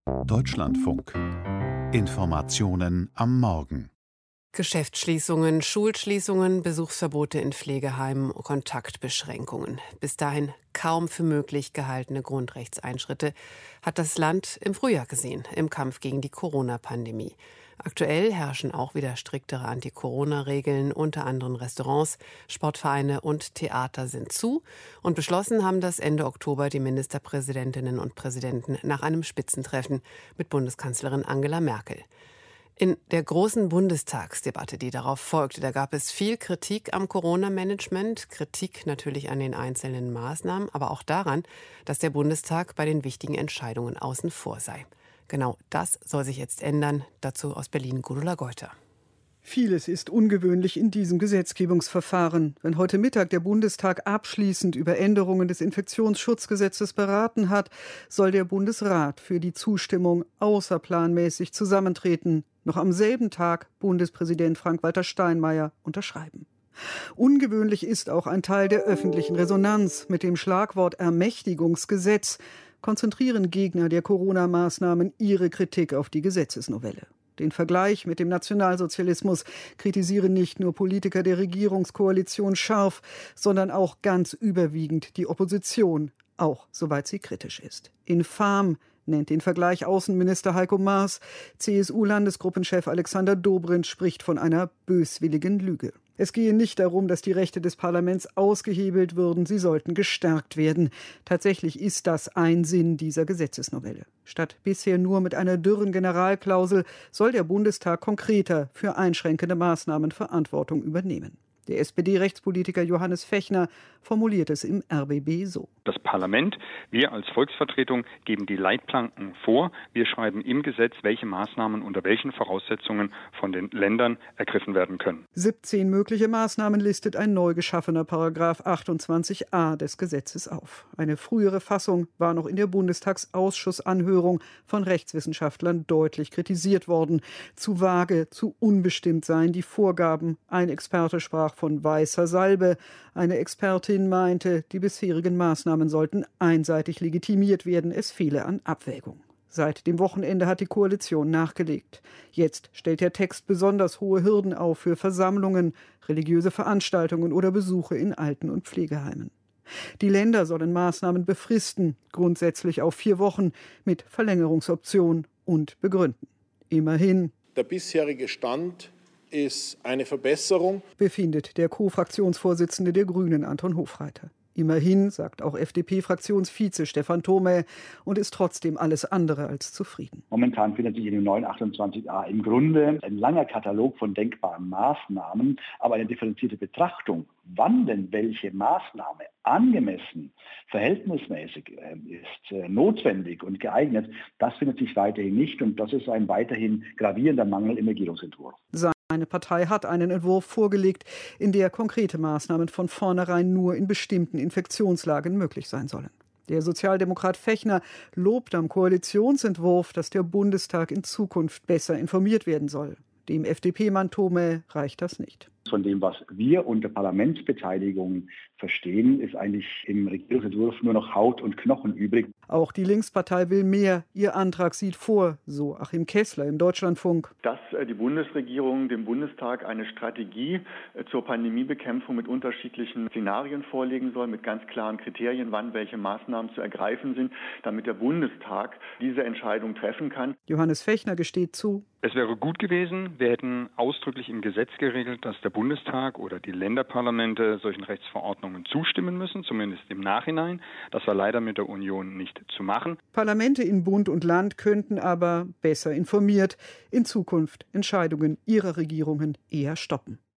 Deutschlandfunk. Informationen am Morgen. Geschäftsschließungen, Schulschließungen, Besuchsverbote in Pflegeheimen, Kontaktbeschränkungen. Bis dahin kaum für möglich gehaltene Grundrechtseinschritte hat das Land im Frühjahr gesehen, im Kampf gegen die Corona-Pandemie. Aktuell herrschen auch wieder striktere Anti-Corona-Regeln, unter anderem Restaurants, Sportvereine und Theater sind zu. Und beschlossen haben das Ende Oktober die Ministerpräsidentinnen und Präsidenten nach einem Spitzentreffen mit Bundeskanzlerin Angela Merkel. In der großen Bundestagsdebatte, die darauf folgte, da gab es viel Kritik am Corona-Management, Kritik natürlich an den einzelnen Maßnahmen, aber auch daran, dass der Bundestag bei den wichtigen Entscheidungen außen vor sei. Genau das soll sich jetzt ändern. Dazu aus Berlin Gudula Geuter. Vieles ist ungewöhnlich in diesem Gesetzgebungsverfahren. Wenn heute Mittag der Bundestag abschließend über Änderungen des Infektionsschutzgesetzes beraten hat, soll der Bundesrat für die Zustimmung außerplanmäßig zusammentreten. Noch am selben Tag Bundespräsident Frank-Walter Steinmeier unterschreiben. Ungewöhnlich ist auch ein Teil der öffentlichen Resonanz. Mit dem Schlagwort Ermächtigungsgesetz konzentrieren Gegner der Corona-Maßnahmen ihre Kritik auf die Gesetzesnovelle. Den Vergleich mit dem Nationalsozialismus kritisieren nicht nur Politiker der Regierungskoalition scharf, sondern auch ganz überwiegend die Opposition, auch soweit sie kritisch ist. Infam nennt den Vergleich Außenminister Heiko Maas. CSU-Landesgruppenchef Alexander Dobrindt spricht von einer böswilligen Lüge. Es gehe nicht darum, dass die Rechte des Parlaments ausgehebelt würden, sie sollten gestärkt werden. Tatsächlich ist das ein Sinn dieser Gesetzesnovelle. Statt bisher nur mit einer dürren Generalklausel soll der Bundestag konkreter für einschränkende Maßnahmen Verantwortung übernehmen. Der SPD-Rechtspolitiker Johannes Fechner formuliert es im RBB so. Das Parlament, wir als Volksvertretung, geben die Leitplanken vor. Wir schreiben im Gesetz, welche Maßnahmen unter welchen Voraussetzungen von den Ländern ergriffen werden können. 17 mögliche Maßnahmen listet ein neu geschaffener Paragraph 28a des Gesetzes auf. Eine frühere Fassung war noch in der Bundestagsausschussanhörung von Rechtswissenschaftlern deutlich kritisiert worden. Zu vage, zu unbestimmt seien die Vorgaben. Ein Experte sprach von weißer Salbe. Eine Expertin meinte, die bisherigen Maßnahmen sollten einseitig legitimiert werden. Es fehle an Abwägung. Seit dem Wochenende hat die Koalition nachgelegt. Jetzt stellt der Text besonders hohe Hürden auf für Versammlungen, religiöse Veranstaltungen oder Besuche in Alten- und Pflegeheimen. Die Länder sollen Maßnahmen befristen, grundsätzlich auf 4 Wochen, mit Verlängerungsoption und begründen. Immerhin. Der bisherige Stand ist eine Verbesserung, befindet der Co-Fraktionsvorsitzende der Grünen, Anton Hofreiter. Immerhin, sagt auch FDP-Fraktionsvize Stefan Thome, und ist trotzdem alles andere als zufrieden. Momentan findet sich in dem neuen 28a im Grunde ein langer Katalog von denkbaren Maßnahmen, aber eine differenzierte Betrachtung, wann denn welche Maßnahme angemessen, verhältnismäßig ist, notwendig und geeignet, das findet sich weiterhin nicht, und das ist ein weiterhin gravierender Mangel im Regierungsentwurf. Seine Partei hat einen Entwurf vorgelegt, in der konkrete Maßnahmen von vornherein nur in bestimmten Infektionslagen möglich sein sollen. Der Sozialdemokrat Fechner lobt am Koalitionsentwurf, dass der Bundestag in Zukunft besser informiert werden soll. Dem FDP-Mann Thome reicht das nicht. Von dem, was wir unter Parlamentsbeteiligung verstehen, ist eigentlich im Regierungsentwurf nur noch Haut und Knochen übrig. Auch die Linkspartei will mehr. Ihr Antrag sieht vor, so Achim Kessler im Deutschlandfunk, dass die Bundesregierung dem Bundestag eine Strategie zur Pandemiebekämpfung mit unterschiedlichen Szenarien vorlegen soll, mit ganz klaren Kriterien, wann welche Maßnahmen zu ergreifen sind, damit der Bundestag diese Entscheidung treffen kann. Johannes Fechner gesteht zu: Es wäre gut gewesen, wir hätten ausdrücklich im Gesetz geregelt, dass der Bundestag oder die Länderparlamente solchen Rechtsverordnungen zustimmen müssen, zumindest im Nachhinein. Das war leider mit der Union nicht zu machen. Parlamente in Bund und Land könnten aber, besser informiert, in Zukunft Entscheidungen ihrer Regierungen eher stoppen.